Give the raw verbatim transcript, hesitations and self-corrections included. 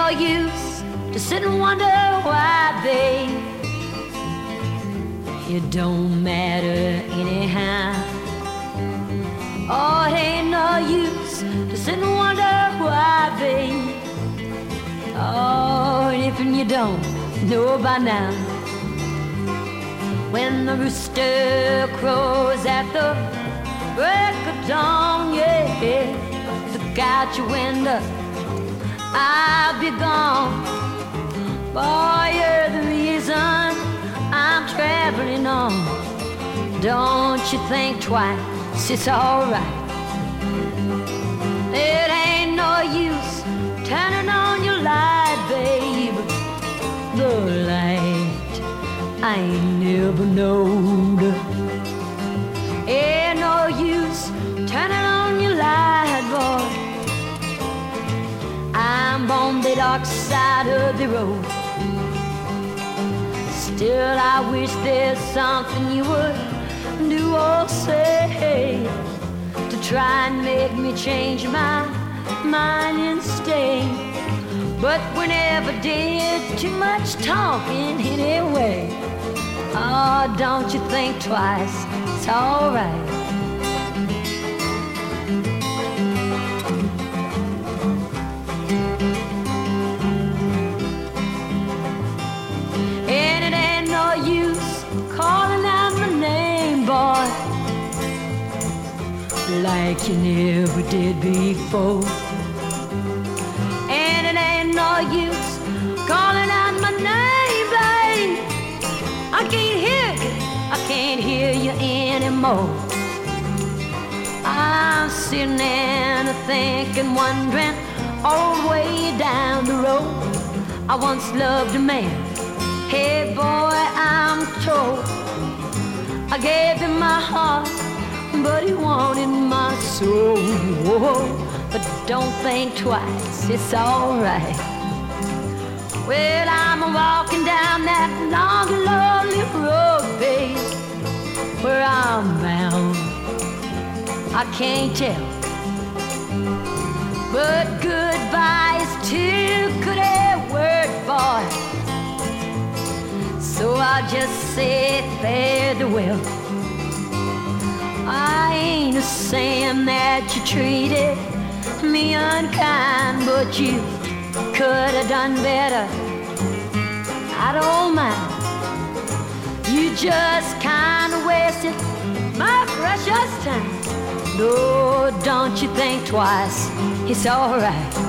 use to sit and wonder why, babe. It don't matter anyhow. Oh, it ain't no use to sit and wonder why, babe. Oh, and if you don't know by now, when the rooster crows at the break of dawn, yeah, look out your window, I'll be gone. Boy, you're the reason I'm traveling on. Don't you think twice, it's alright. It ain't no use turning on your light, babe. The light I ain't never known. Ain't no use turning on your light, boy. I'm on the dark side of the road. Still I wish there's something you would do or say to try and make me change my mind and stay. But we never did too much talking anyway. Oh, don't you think twice, it's alright. And it ain't no use calling out my name, boy, like you never did before. And it ain't no use calling out my name, babe. I can't hear you, I can't hear you anymore. I'm sitting there thinking, wondering, all the way down the road. I once loved a man, hey boy, I'm told. I gave him my heart, but he wanted my soul. But don't think twice, it's alright. Well, I'm walking down that long and lonely road, babe. Where I'm bound, I can't tell. But goodbye is too good a word, boy. So I'll just say fare thee well. I ain't a saying that you treated me unkind, but you could have done better. I don't mind. You just kind of wasted my precious time. No, don't you think twice, it's alright.